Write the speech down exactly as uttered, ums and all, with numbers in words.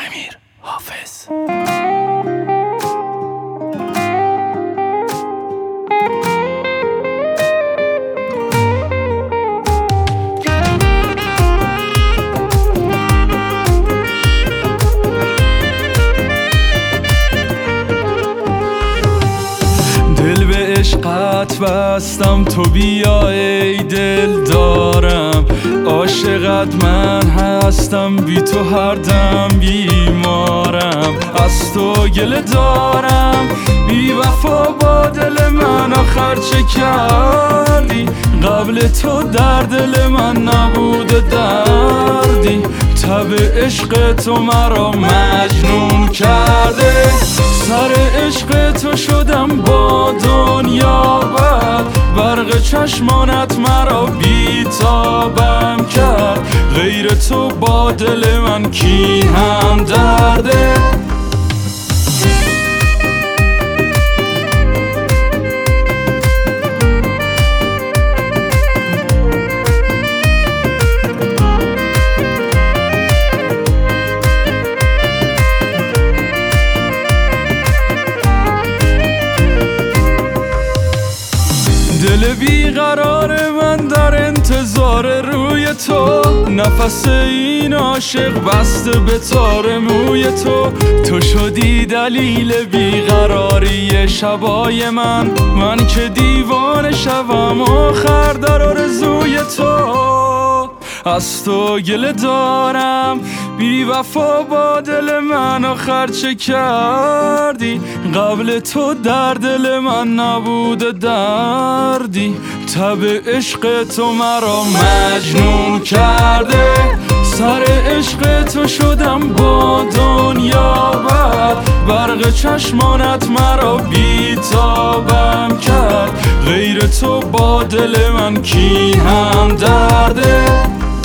امیر حافظ. دل به عشقت بستم، تو بیا ای دل دارم. عاشقت من هستم، بی تو هر دم بیمارم. از تو گله دارم بی وفا با دل من، آخر چه کردی؟ قبل تو در دل من نبوده دردی. تب عشق تو مرا مجنون کرده، سر عشق تو شدم با دنیا بد. برق چشمانت مرا بیتابم کرد، غیر تو با دل من کی هم درده. دل بیقرار من در انتظار روی تو، نفس این عاشق بسته به تار موی تو. تو شدی دلیل بیقراری شبای من، من که دیوانه شوم آخر در آرزوی تو. از تو گله دارم بی وفا با دل من، آخر چه کردی؟ قبل تو در دل من نبوده دردی. تب عشق تو مرا مجنون کرده، سر عشق تو شدم با دنیا بد. برق چشمانت مرا بیتابم کرد، غیر تو با دل من کی هم درده.